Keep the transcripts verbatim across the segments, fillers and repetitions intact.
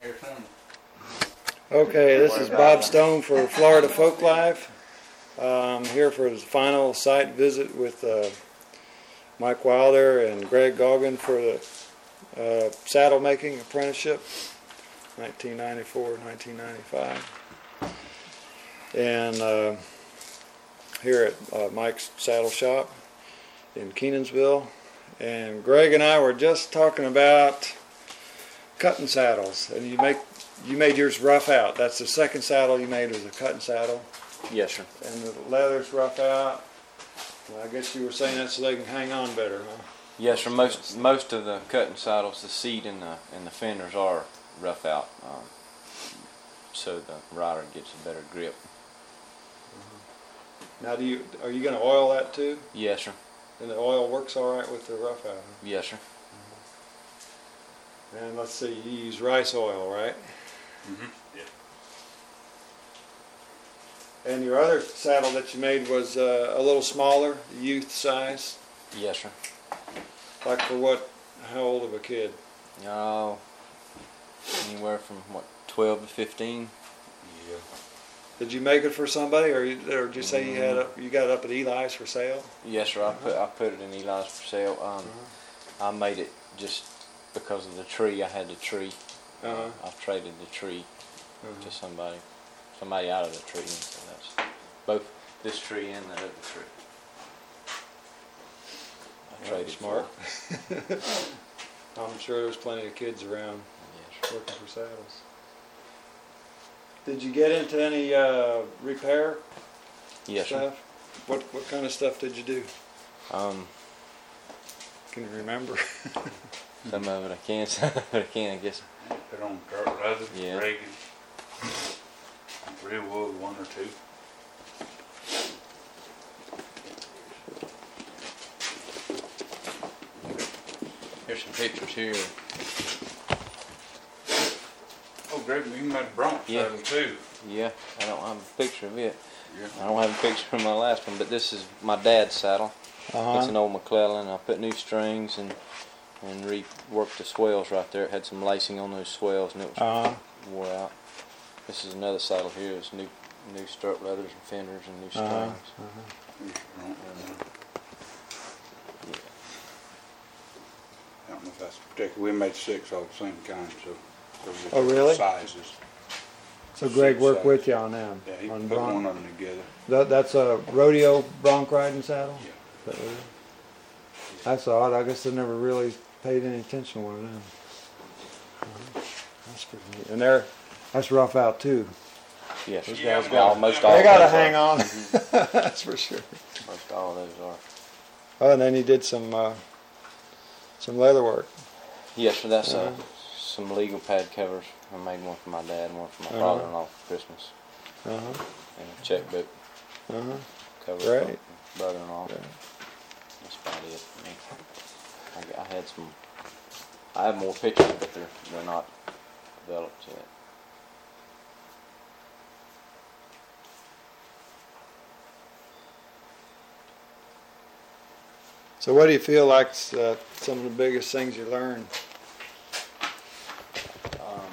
Okay, this is Bob Stone for Florida Folk Life. I'm here for the final site visit with uh, Mike Wilder and Greg Goggin for the uh, saddle making apprenticeship, nineteen ninety-four, nineteen ninety-five. And uh, here at uh, Mike's Saddle Shop in Kenansville. And Greg and I were just talking about cutting saddles, and you make you made yours rough out. That's the second saddle you made was a cutting saddle. Yes, sir. And the leather's rough out. Well, I guess you were saying that so they can hang on better, huh? Yes, sir. Most most of the cutting saddles, the seat and the and the fenders are rough out, um, so the rider gets a better grip. Mm-hmm. Now, do you are you going to oil that too? Yes, sir. And the oil works all right with the rough out, huh? Yes, sir. Mm-hmm. And let's see, you use rice oil, right? Mm-hmm. Yeah. And your other saddle that you made was uh, a little smaller, youth size? Yes, sir. Like for what, how old of a kid? Uh, anywhere from, what, twelve to fifteen? Yeah. Did you make it for somebody, or, you, or did you say you had a, you got it up at Eli's for sale? Yes, sir. I put I put it in Eli's for sale. Um, uh-huh. I made it just because of the tree. I had the tree. Uh-huh. I've traded the tree uh-huh. to somebody, somebody out of the tree. So that's both this tree and that other tree. I traded smart. I'm sure there's plenty of kids around yes, looking for saddles. Did you get into any uh, repair yes, stuff? Sir. What what kind of stuff did you do? Um, Can you remember? some of it I can, some of it I can't. I guess. Put on dirt leather, yeah. Reagan, real wood, one or two. Here's some pictures here. Oh, Greg, you made a bronc Yeah. saddle too. Yeah, I don't have a picture of it. Yeah. I don't have a picture of my last one, but this is my dad's saddle. Uh-huh. It's an old McClellan. I put new strings and and reworked the swells right there. It had some lacing on those swells, and it was Uh-huh. wore out. This is another saddle here. It's new new strut leathers and fenders and new strings. Uh-huh. Uh-huh. Yeah. I don't know if that's particular. We made six all the same kind, so. so just Oh, really? Sizes. So Greg Six worked size. with you on them? Yeah, he on put bronc? one of them together. That, that's a rodeo bronc riding saddle? Yeah. Is that what it is? That's odd. I guess I never really paid any attention to one of them. Uh-huh. That's pretty neat. And they're, that's rough out too. Yes, those Yeah, guys got almost all. They of got to those hang are. on. Mm-hmm. That's for sure. Most all of those are. Oh, and then you did some uh, some leather work. Yes, so that's uh, Uh-huh. some legal pad covers. I made one for my dad and one for my Uh-huh. father-in-law for Christmas. Uh-huh. And a checkbook Uh-huh. cover Great. for brother-in-law. Great. That's about it. I, mean, I, I had some. I have more pictures, but they're they're not developed yet. So what do you feel like uh, some of the biggest things you learned? Um,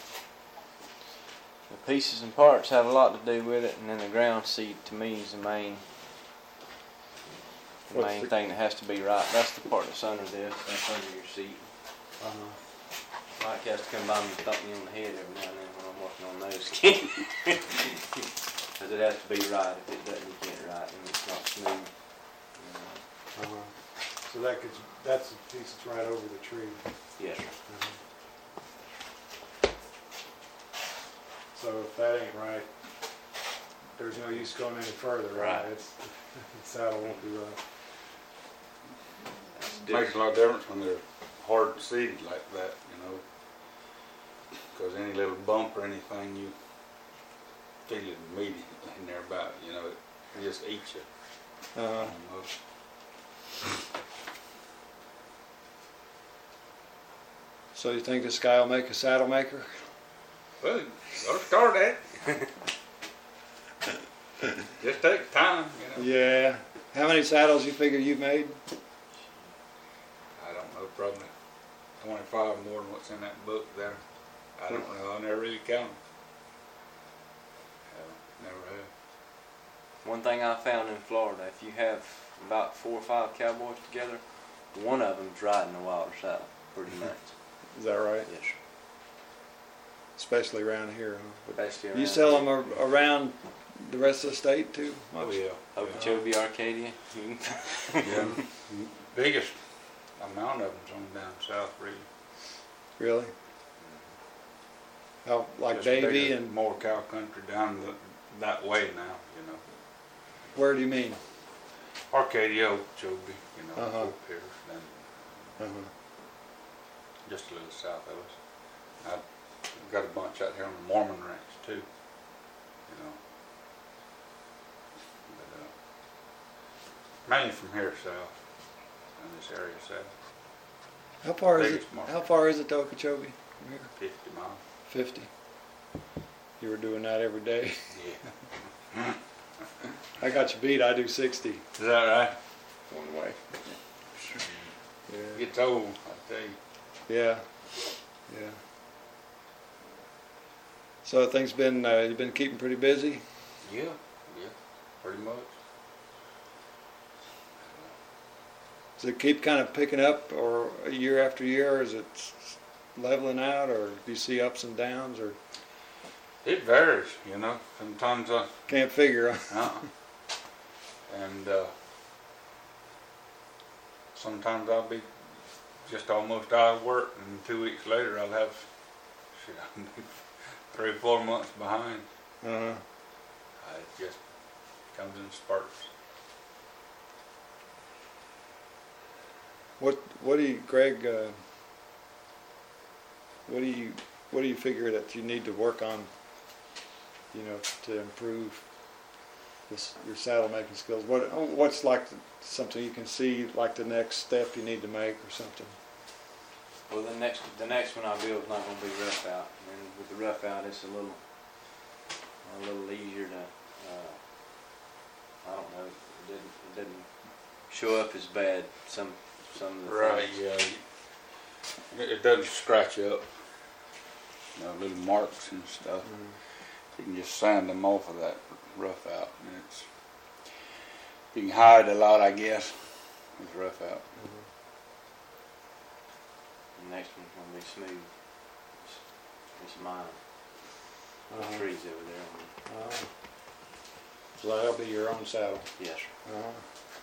the pieces and parts have a lot to do with it, and then the ground seat to me is the main the What's main the- thing that has to be right. That's the part that's under this. That's under your seat. Uh-huh. Mike has to come by me and thump me on the head every now and then when I'm working on those. Because it has to be right. If it doesn't, you can't right, and it's not smooth. You know. Uh-huh. So that could, that's the piece that's right over the tree. Yes, sir. Uh-huh. So if that ain't right, there's no use going any further, right? Right. It's, the saddle won't be right. That's Makes a lot of difference when they're hard seated like that, you know. Because any little bump or anything, you feel it immediately in there about it, you know. It just eats you. Uh-huh. Almost. So you think this guy will make a saddle maker? Well, you gotta start at it. Just takes time, you know. Yeah. How many saddles you figure you've made? I don't know, probably twenty-five more than what's in that book there. I don't know. I never really counted. Never have. One thing I found in Florida, if you have about four or five cowboys together, one of them's riding the Wilder saddle pretty much. Is that right? Yes, sir. Especially around here, huh? But Especially you around sell here. them ar- around the rest of the state too? Oh yeah. Okeechobee, Arcadia. Yeah. Biggest amount of them's on down south, really. Really? How, like Just Davy bigger, and, more cow country down the, that way now, you know. where do you mean? Arcadia, Okeechobee, you know, Uh-huh. Fort Pierce, then Uh-huh. just a little south of us. I've got a bunch out here on the Mormon Ranch too, you know. But, uh, mainly from here south, in this area south, How far is it, Biggest market. how far is it to Okeechobee from here? fifty miles. Fifty. You were doing that every day. Yeah. I got you beat, I do sixty. Is that right? One way. It Yeah. gets old, I tell you. Yeah. Yeah. So things been, uh, you've been keeping pretty busy? Yeah, yeah, pretty much. Does it keep kind of picking up or year after year, or is it s- leveling out, or do you see ups and downs, or It varies, you know. Sometimes I, can't figure? uh and uh, sometimes I'll be just almost out of work, and two weeks later I'll have, shit, I'll be three or four months behind. Uh-huh. Uh, It just comes in spurts. What, what do you, Greg, uh, what do you, what do you figure that you need to work on, you know, to improve this, your saddle making skills? What, what's like the, something you can see, like the next step you need to make or something? Well, the next the next one I build is not going to be rough out, and with the rough out, it's a little a little easier to. Uh, I don't know. It didn't it didn't show up as bad. Some some of the Right, things. yeah. It, it doesn't scratch up. You know, little marks and stuff. You can just sand them off of that rough out, and it's you can hide a lot, I guess, with rough out. The next one's going to be smooth. It's, it's mine. The Uh-huh. trees over there. Uh-huh. So that'll be your own saddle. Yes, sir. Uh-huh.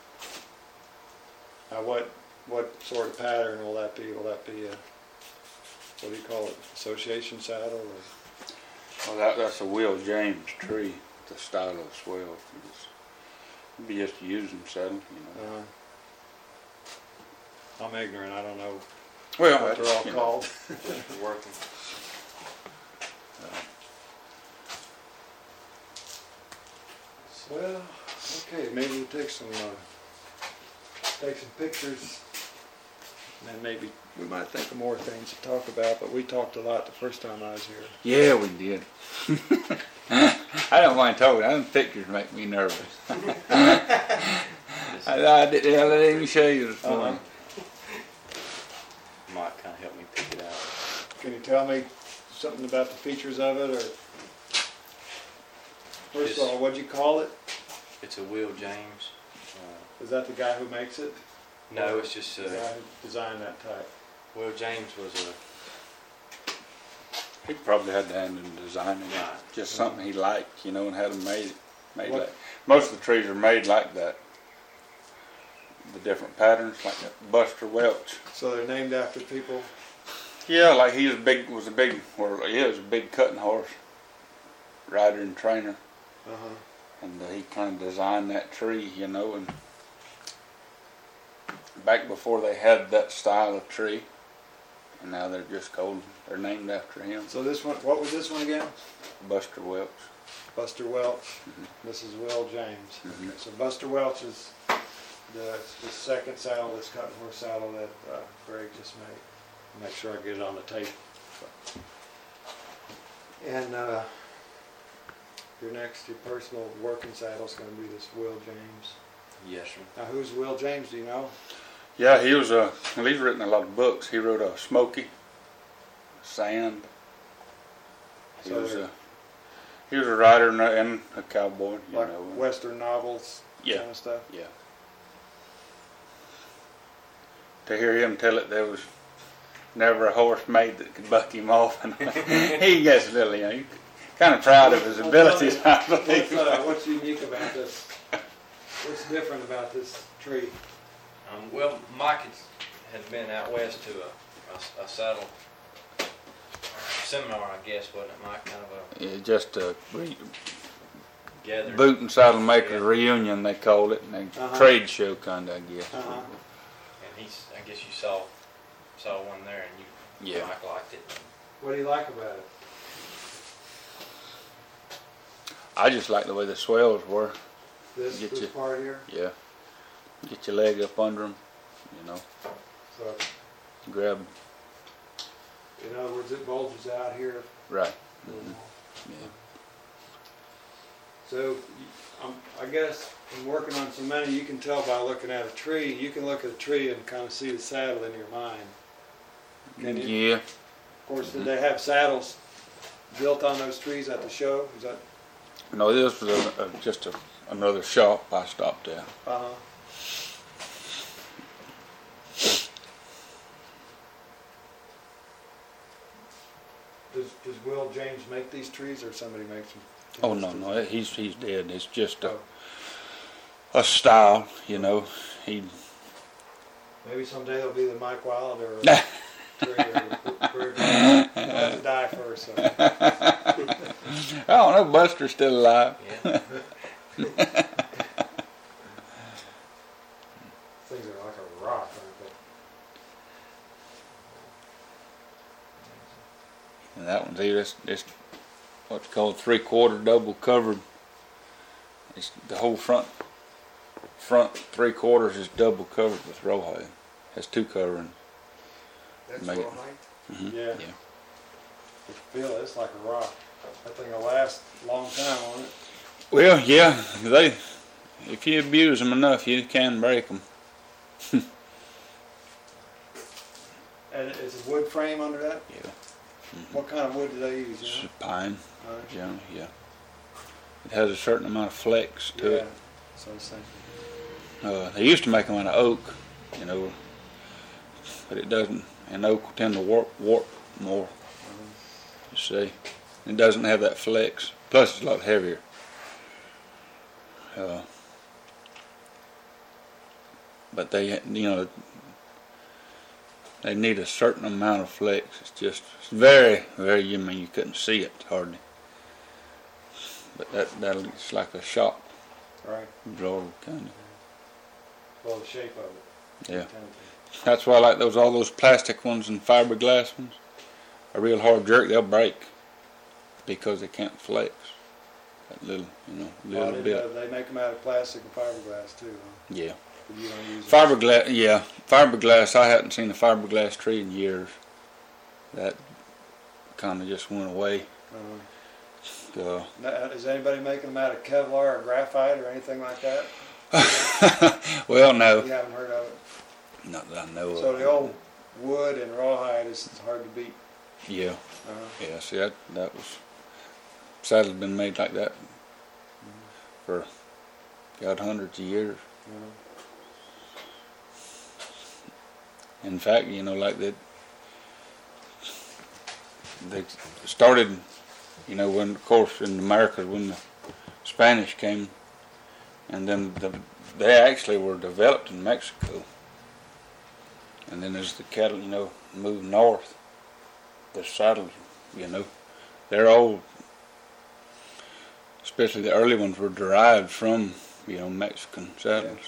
Now, what what sort of pattern will that be? Will that be a, what do you call it, association saddle? Or? Well, that, that's a Will James tree, the style of swell. It's, it'd be just a using saddle, you know. Uh, I'm ignorant. I don't know Well, what they're all you know, called. Just for working. Well, okay. Maybe we'll take some uh, take some pictures, and then maybe we might think of more things to talk about. But we talked a lot the first time I was here. Yeah, we did. I don't mind talking. Them pictures make me nervous. I, I, did, I didn't even show you this morning. Might kind of help me pick it out. Can you tell me something about the features of it, or first of Just- all, what'd you call it? It's a Will James. Uh, Is that the guy who makes it? no, it's just The uh, guy who designed that type. Will James was a He probably had the hand in designing it. Right. Just something he liked, you know, and had them made made What- like. Most of the trees are made like that. The different patterns, like that Buster Welch. So they're named after people. Yeah, like he was a big was a big or he is a big cutting horse rider and trainer, Uh huh. and uh, he kind of designed that tree, you know, and back before they had that style of tree, and now they're just called they're named after him, So this one, what was this one again? Buster Welch. Buster Welch. Mhm. This is Will James. Mhm. Okay, so Buster Welch is the, the second saddle, this cutting horse saddle that uh, Greg just made. Make sure I get it on the tape. And uh, your next, your personal working saddle is going to be this Will James. yes, sir. Now, who's Will James? Do you know? Yeah, he was a. Well, he's written a lot of books. He wrote a Smoky, Sand, He So was they're a he was a writer and a, and a cowboy. You like know. Western novels, Yeah. kind of stuff. Yeah. To hear him tell it, there was never a horse made that could buck him off, and he gets a little, you know, he's kind of proud of his abilities. I believe. What's, uh, what's unique about this? What's different about this tree? Um, well, Mike has, has been out west to a, a, a saddle uh, seminar, I guess, wasn't it, Mike? Kind of Yeah, just a re- a gathering. boot and saddle makers Yeah. reunion, they called it, and a Uh-huh. trade show kind of, I guess. Uh-huh. And he's, I guess you saw saw one there, and you, Yeah. Mike liked it. What do you like about it? I just like the way the swells were. This, Get this you- part here? Yeah. Get your leg up under them, you know, So, grab, in other words, it bulges out here. right. Mhm. Yeah. So, um, I guess in working on so many, you can tell by looking at a tree. You can look at a tree and kind of see the saddle in your mind. Can you? Yeah. Of course, did they have saddles built on those trees at the show? Is that? No, this was a, a, just a, another shop I stopped at. Uh huh. Does, does Will James make these trees, or somebody makes them? Oh no, no, he's he's dead. It's just a, Oh, a style, you know. He maybe someday there'll be the Mike Wilder or tree. Or, or, have to die first. So. I don't know. Buster's still alive. Yeah. Things are like a rock, aren't they? And that one's either it's, it's what's called three quarter double covered. It's the whole front front three quarters is double covered with rawhide. Has two coverings. That's Make it- rawhide? Mhm. Yeah. Yeah. You feel it, it's like a rock. That thing will last a long time on it. Well, yeah, they if you abuse them enough, you can break them. And it's a wood frame under that? Yeah. What kind of wood do they use? It's You know? pine, Uh, generally, yeah. It has a certain amount of flex to yeah. it. So it's like, Uh, they used to make them out of oak, you know, but it doesn't. And oak will tend to warp, warp more. You see, it doesn't have that flex. Plus, it's a lot heavier. Uh, but they, you know, they need a certain amount of flex. It's just it's very, very. You mean you couldn't see it hardly. But that that it's like a shock right. absorber kind of. Well, the shape of it. Yeah. Kind of That's why I like those all those plastic ones and fiberglass ones. A real hard jerk, they'll break because they can't flex. That little, you know, thing. little Oh, they, bit. do- they make them out of plastic and fiberglass too. Huh? Yeah. But you don't use it. Fiberglass, yeah. Fiberglass, I hadn't seen a fiberglass tree in years. That kind of just went away. Uh, Uh, now, is anybody making them out of Kevlar or graphite or anything like that? well, no. You haven't heard of it. Not that I know So of. the old wood and rawhide is hard to beat. Yeah, Uh, yeah. See, that, that was... Saddle's been made like that for, God, hundreds of years. you know. In fact, you know, like that, they started, you know, when, of course, in America, when the Spanish came, and then the, they actually were developed in Mexico. And then as the cattle, you know, moved north, the saddles, you know, they're all, especially the early ones, were derived from, you know, Mexican saddles.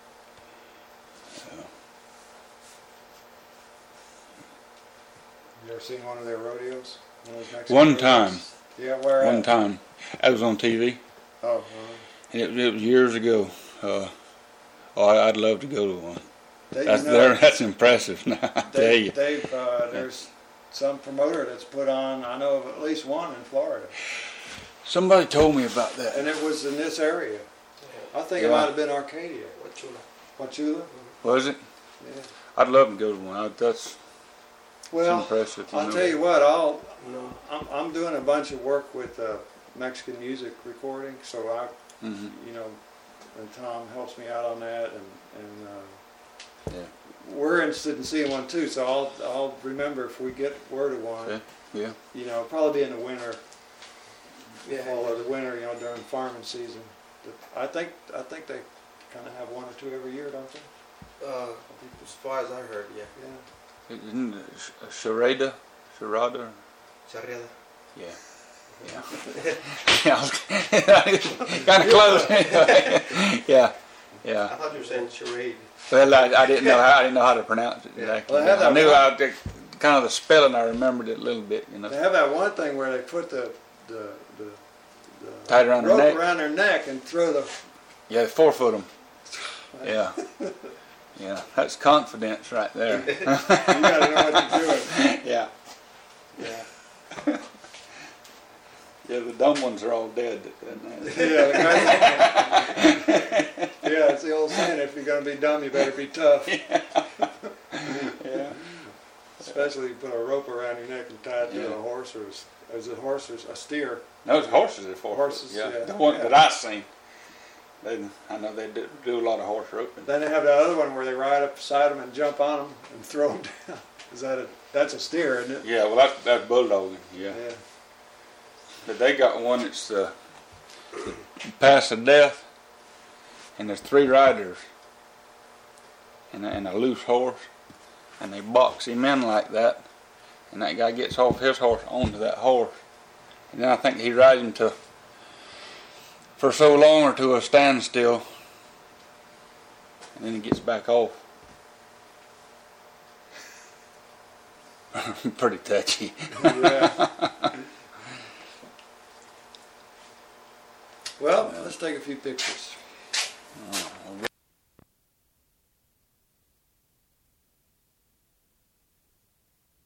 You ever seen one of their rodeos? One, of those Mexican One rodeos? time. Yeah, where One at? time, I was on T V, Oh, uh, and it, it was years ago. Uh, oh, I- I'd love to go to one. they, That's you know, there. That's impressive. Now, I tell they, you. they've, uh, there's some promoter that's put on, I know of at least one in Florida. Somebody told me about that. And it was in this area. I think it Yeah. might have been Arcadia. Wachula. Was it? Yeah. I'd love to go to one. I, that's Well, impressive. I'll know. tell you what, I'll, I'm, I'm doing a bunch of work with uh, Mexican music recording, so I, Mhm. you know, and Tom helps me out on that, and, and uh, Yeah. we're interested in seeing one too, so I'll, I'll remember if we get word of one. Okay. Yeah. You know, probably be in the winter, Yeah. fall of the winter, you know, during farming season. But I think, I think they kind of have one or two every year, don't they? Uh, as far as I heard, yeah. Yeah. Isn't it a charada? Charada? Charreda. Yeah. Yeah. Yeah. Kind of close. Yeah. I Yeah. thought you were saying charade. Well, I, I didn't know how I didn't know how to pronounce it exactly. Well, they have I that knew one- I the, kind of the spelling. I remembered it a little bit. You know. They have that one thing where they put the, the, the, the Tied around their rope neck? around their neck and throw the, Yeah, four foot them. Yeah. Yeah. That's confidence right there. you gotta know what you're doing. Yeah. Yeah. Yeah, the dumb ones are all dead. Yeah, the guys, yeah, it's the old saying, if you're gonna be dumb, you better be tough. Yeah. Especially you put a rope around your neck and tie it to Yeah. a horse or, s- as a horse or s- a steer. Those horses are four Horses, foot. Yeah. yeah. The one Yeah. that I seen. They, I know they do, do a lot of horse roping. Then they have that other one where they ride up beside them and jump on them and throw them down. Is that a, that's a steer, isn't it? Yeah, well that's that's bulldogging. Yeah. Yeah. But they got one that's uh, pass of death, and there's three riders, and a, and a loose horse, and they box him in like that, and that guy gets off his horse onto that horse, and then I think he rides him to for so long or to a standstill, and then he gets back off. Pretty touchy. Yeah. Well, let's take a few pictures. Oh.